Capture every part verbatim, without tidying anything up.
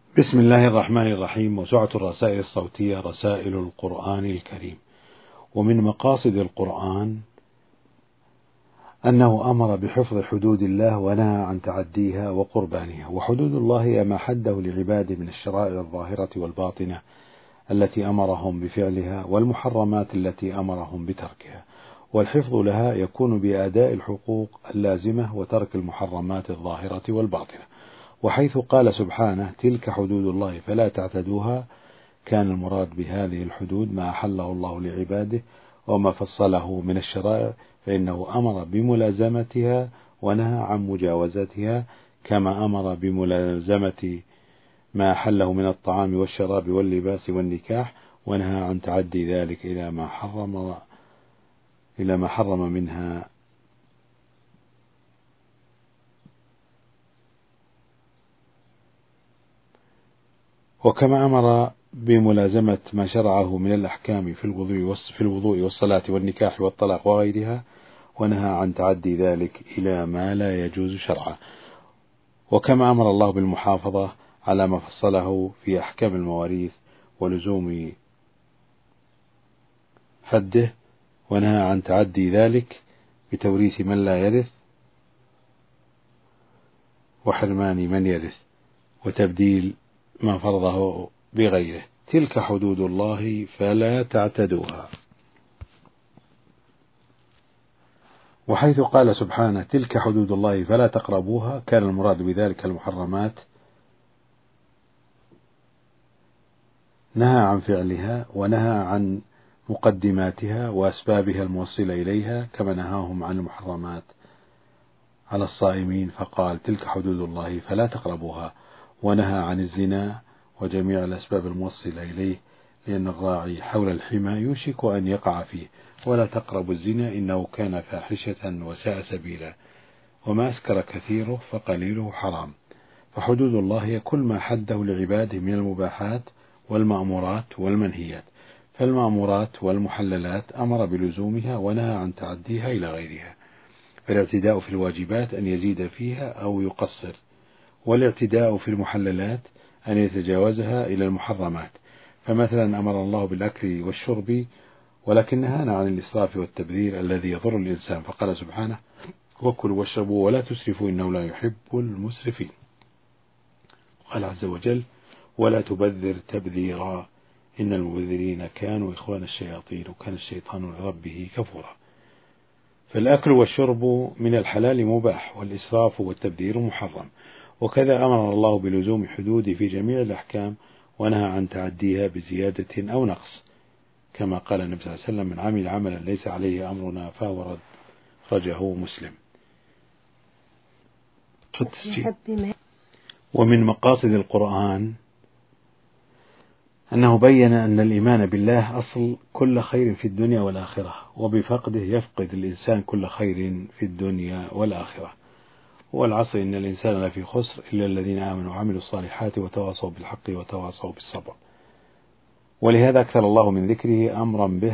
بسم الله الرحمن الرحيم. موسوعة الرسائل الصوتية رسائل القرآن الكريم. ومن مقاصد القرآن أنه أمر بحفظ حدود الله ونهى عن تعديها وقربانها. وحدود الله هي ما حده لعباده من الشرائع الظاهرة والباطنة التي أمرهم بفعلها، والمحرمات التي أمرهم بتركها. والحفظ لها يكون بأداء الحقوق اللازمة وترك المحرمات الظاهرة والباطنة. وحيث قال سبحانه: تلك حدود الله فلا تعتدوها، كان المراد بهذه الحدود ما أحله الله لعباده وما فصله من الشرائع، فإنه أمر بملازمتها ونهى عن مجاوزتها، كما أمر بملازمة ما أحله من الطعام والشراب واللباس والنكاح، ونهى عن تعدي ذلك إلى ما حرم إلى ما حرم منها وكما أمر بملازمة ما شرعه من الأحكام في الوضوء في الوضوء والصلاة والنكاح والطلاق وغيرها، ونهى عن تعدي ذلك إلى ما لا يجوز شرعا. وكما أمر الله بالمحافظة على ما فصله في أحكام المواريث ولزوم حده، ونهى عن تعدي ذلك بتوريث من لا يرث وحرمان من يرث وتبديل ما فرضه بغيره. تلك حدود الله فلا تعتدوها. وحيث قال سبحانه: تلك حدود الله فلا تقربوها، كان المراد بذلك المحرمات نهى عن فعلها ونهى عن مقدماتها وأسبابها الموصلة إليها، كما نهاهم عن المحرمات على الصائمين فقال: تلك حدود الله فلا تقربوها. ونهى عن الزنا وجميع الأسباب الموصلة إليه، لأن الراعي حول الحمى يوشك أن يقع فيه. ولا تقربوا الزنا إنه كان فاحشة وساء سبيلا، وما أسكر كثيره فقليله حرام. فحدود الله هي كل ما حده لعباده من المباحات والمأمورات والمنهيات. فالمأمورات والمحللات أمر بلزومها ونهى عن تعديها إلى غيرها. فالاعتداء في الواجبات أن يزيد فيها أو يقصر، والاعتداء في المحللات أن يتجاوزها إلى المحرمات. فمثلا أمر الله بالأكل والشرب، ولكن نهانا عن الإسراف والتبذير الذي يضر الإنسان، فقال سبحانه: وكلوا واشربوا ولا تسرفوا إنه لا يحب المسرفين. قال عز وجل: ولا تبذر تبذيرا إن المبذرين كانوا إخوان الشياطين وكان الشيطان لربه كفورا. فالأكل والشرب من الحلال مباح، والإسراف والتبذير محرم. وكذا أمر الله بلزوم حدوده في جميع الأحكام، ونهى عن تعديها بزيادة أو نقص، كما قال النبي صلى الله عليه وسلم: من عمل عملا ليس عليه أمرنا فهو رد، أخرجه مسلم. ومن مقاصد القرآن أنه بين أن الإيمان بالله أصل كل خير في الدنيا والآخرة، وبفقده يفقد الإنسان كل خير في الدنيا والآخرة. والعصر إن الإنسان لفي خسر إلا الذين آمنوا وعملوا الصالحات وتواصوا بالحق وتواصوا بالصبر. ولهذا أكثر الله من ذكره أمرا به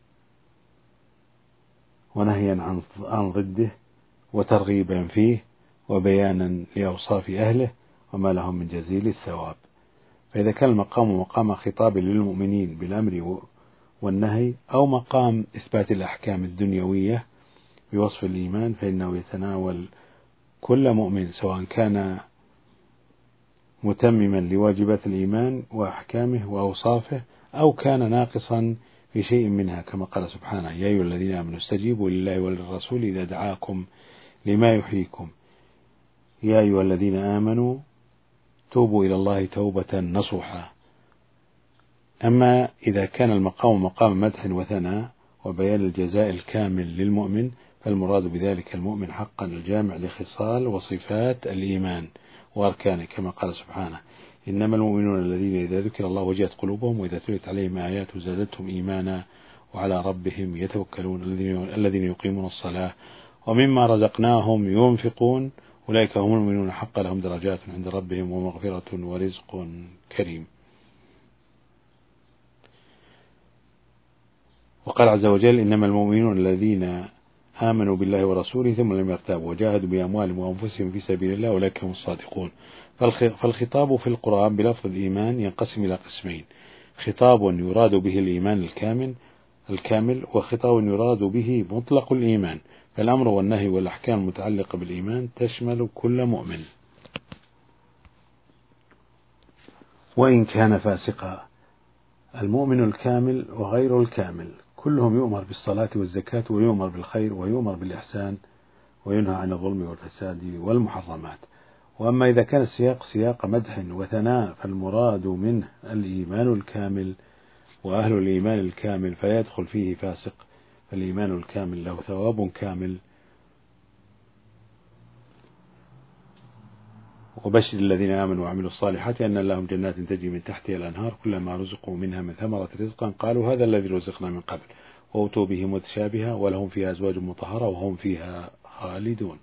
ونهيا عن ضده وترغيبا فيه وبيانا لأوصاف أهله وما لهم من جزيل الثواب. فإذا كان المقام مقام خطاب للمؤمنين بالأمر والنهي، أو مقام إثبات الأحكام الدنيوية بوصف الإيمان، فإنه يتناول كل مؤمن، سواء كان متمما لواجبات الإيمان وأحكامه وأوصافه، أو كان ناقصا في شيء منها، كما قال سبحانه: يا أيها الذين آمنوا استجيبوا لله وللرسول إذا دعاكم لما يحييكم، يا أيها الذين آمنوا توبوا إلى الله توبة نصوحا. أما إذا كان المقام مقام مدح وثناء وبيان الجزاء الكامل للمؤمن، فالمراد بذلك المؤمن حقا الجامع لخصال وصفات الإيمان وأركانه، كما قال سبحانه: إنما المؤمنون الذين إذا ذكر الله وجلت قلوبهم وإذا تليت عليهم آياته زادتهم إيمانا وعلى ربهم يتوكلون الذين يقيمون الصلاة ومما رزقناهم ينفقون أولئك هم المؤمنون حقا لهم درجات عند ربهم ومغفرة ورزق كريم. وقال عز وجل: إنما المؤمنون الذين آمنوا بالله ورسوله ثم لم يرتابوا وجاهدوا بأموالهم وأنفسهم في سبيل الله أولئك هم الصادقون. فالخطاب في القرآن بلفظ الإيمان ينقسم إلى قسمين: خطاب يراد به الإيمان الكامل الكامل وخطاب يراد به مطلق الإيمان. فالأمر والنهي والأحكام المتعلقة بالإيمان تشمل كل مؤمن وإن كان فاسقا. المؤمن الكامل وغير الكامل كلهم يؤمر بالصلاة والزكاة ويؤمر بالخير ويؤمر بالإحسان وينهى عن الظلم والفساد والمحرمات. وأما إذا كان السياق سياق مدح وثناء فالمراد منه الإيمان الكامل، وأهل الإيمان الكامل فلا يدخل فيه فاسق، فالإيمان الكامل له ثواب كامل. وبشر الذين آمنوا وعملوا الصالحات أن لهم جنات تجري من تحتها الأنهار كلما رزقوا منها من ثمرة رزقا قالوا هذا الذي رزقنا من قبل وأوتوا به متشابها ولهم فيها أزواج مطهرة وهم فيها خالدون.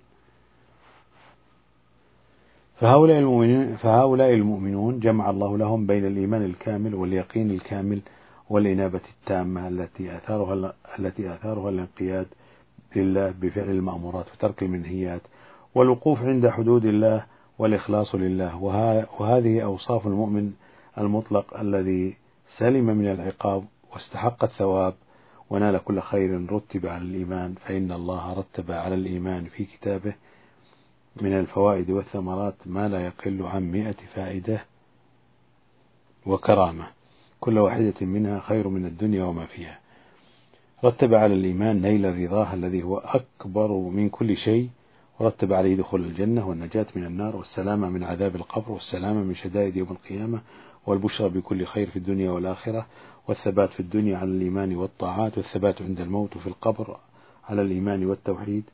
فهؤلاء المؤمنون, فهؤلاء المؤمنون جمع الله لهم بين الإيمان الكامل واليقين الكامل والإنابة التامة التي آثارها التي آثارها الانقياد لله بفعل المأمورات وترك المنهيات والوقوف عند حدود الله والإخلاص لله. وهذه أوصاف المؤمن المطلق الذي سلم من العقاب واستحق الثواب ونال كل خير رتب على الإيمان، فإن الله رتب على الإيمان في كتابه من الفوائد والثمرات ما لا يقل عن مئة فائدة وكرامة، كل واحدة منها خير من الدنيا وما فيها. رتب على الإيمان نيل الرضاه الذي هو أكبر من كل شيء، ورتب عليه دخول الجنة والنجاة من النار والسلامة من عذاب القبر والسلامة من شدائد يوم القيامة والبشرى بكل خير في الدنيا والآخرة والثبات في الدنيا على الإيمان والطاعات والثبات عند الموت في القبر على الإيمان والتوحيد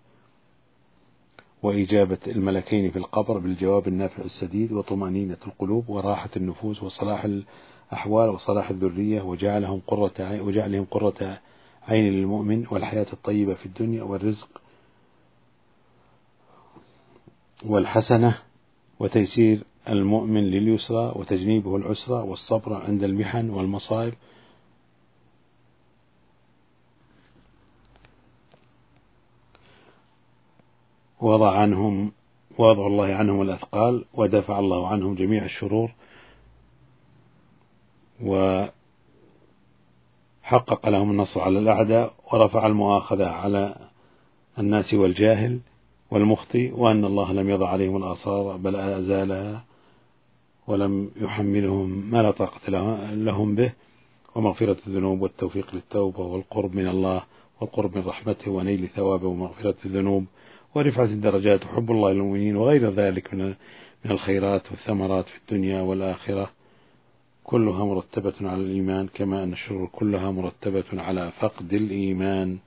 وإجابة الملكين في القبر بالجواب النافع السديد وطمأنينة القلوب وراحة النفوس وصلاح الأحوال وصلاح الذرية وجعلهم قرة عين وجعلهم قرة عين للمؤمن والحياة الطيبة في الدنيا والرزق والحسنة وتيسير المؤمن لليسرى وتجنيبه العسرى والصبر عند المحن والمصائب وضع عنهم وضع الله عنهم الأثقال ودفع الله عنهم جميع الشرور وحقق لهم النصر على الأعداء ورفع المؤاخذة على الناس والجاهل والمخطئ، وأن الله لم يضع عليهم الآثار بل أزالها ولم يحملهم ما لا طاقة لهم به، ومغفرة الذنوب والتوفيق للتوبة والقرب من الله والقرب من رحمته ونيل ثوابه ومغفرة الذنوب ورفعة الدرجات وحب الله للمؤمنين وغير ذلك من من الخيرات والثمرات في الدنيا والآخرة، كلها مرتبة على الإيمان، كما أن الشرور كلها مرتبة على فقد الإيمان.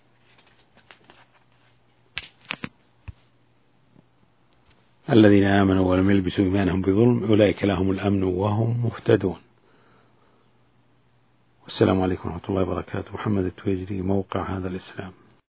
الذين آمنوا ولم يلبسوا إيمانهم بظلم أولئك لهم الأمن وهم مهتدون. والسلام عليكم ورحمة الله وبركاته. محمد التويجري، موقع هذا الإسلام.